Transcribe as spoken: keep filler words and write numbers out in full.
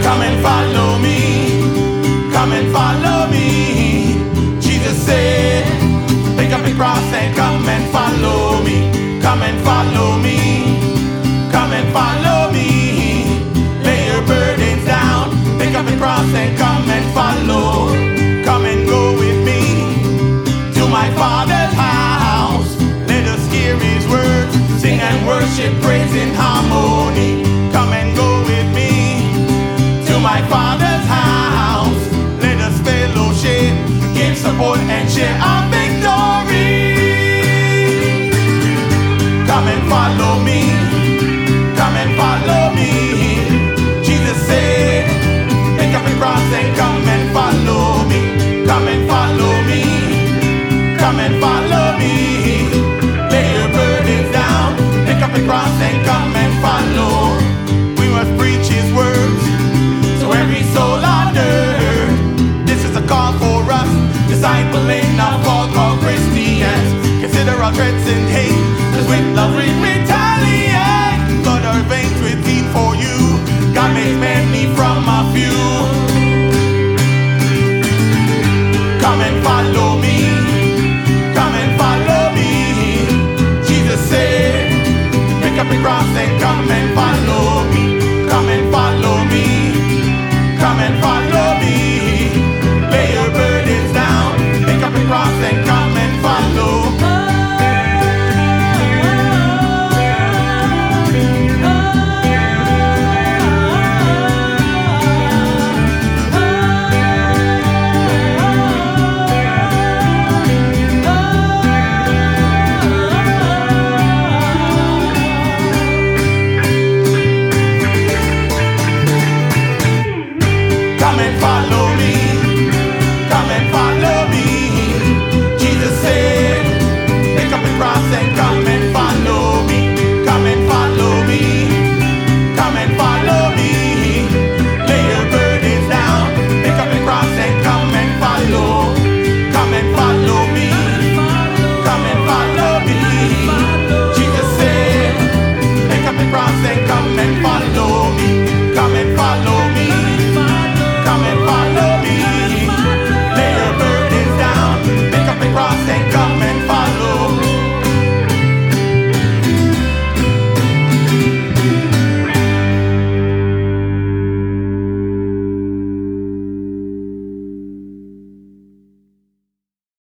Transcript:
come and follow me, come and follow me. Jesus said, pick up your cross and come and follow me, come and follow me, come and follow me. Lay your burdens down, pick up your cross and come and follow. Come and go with me to my Father's house. Let us hear His words, sing and worship, praise in harmony. Come and go with me to my Father's house. Let us fellowship, give support and share